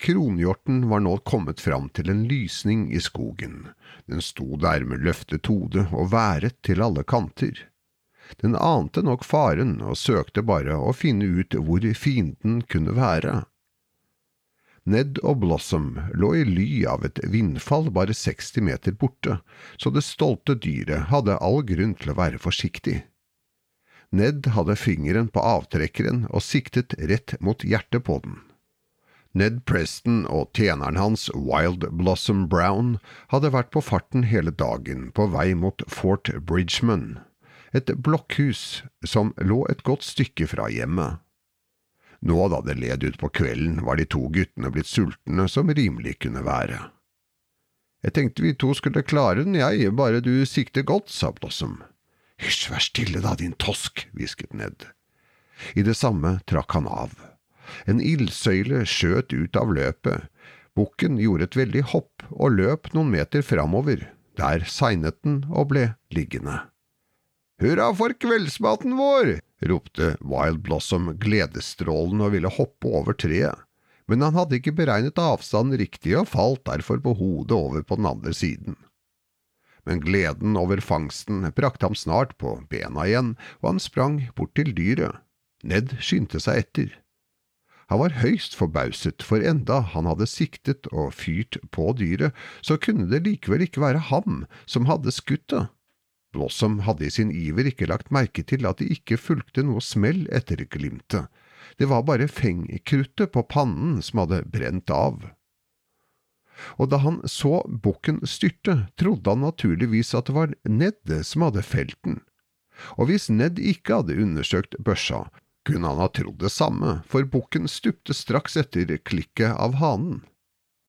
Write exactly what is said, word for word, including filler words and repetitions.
kronhjorten var nå kommet fram til en lysning i skogen. Den sto der med løftet hode og været til alle kanter. Den ante nok faren og søkte bare å finne ut hvor fienden kunne være. Ned og Blossom lå i ly av et vindfall bare seksti meter borte, så det stolte dyret hadde all grunn til å være forsiktig. Ned hadde fingeren på avtrekkeren og siktet rett mot hjertet på den. Ned Preston og tjeneren hans, Wild Blossom Brown, hadde vært på farten hele dagen på vei mot Fort Bridgman, et blokkhus som lå et godt stykke fra hjemmet. Nå da det led ut på kvelden, var de to guttene blitt sultne som rimelig kunne være. «Jeg tenkte vi to skulle klare den, jeg, bare du sikter godt», sa Blossom. «Hysj, vær stille da, din tosk», hvisket Ned. I det samme trakk han av. En ildsøyle skjøt ut av løpet. Bukken gjorde et veldig hopp og løp noen meter framover. Der segnet den og ble liggende. «Hurra for kveldsmaten vår!» ropte Wild Blossom gledesstrålen og ville hoppe over treet, men han hadde ikke beregnet avstanden riktig og falt derfor på hodet over på den andre siden. Men gleden over fangsten brakte ham snart på bena igjen, og han sprang bort til dyret. Ned skyndte seg etter. Han var høyst forbauset, for enda han hadde siktet og fyrt på dyret, så kunne det likevel ikke være ham som hadde skutt det. Blossom hadde i sin iver ikke lagt merke til at det ikke fulgte noe smell etter glimtet. Det var bare fengkruttet på pannen som hadde brent av. Og da han så bukken styrte, trodde han naturligvis at det var Ned som hadde felt den. Og hvis Ned ikke hadde undersøkt børsa, kunne han ha trodd det samme, for bukken stupte straks etter klikket av hanen.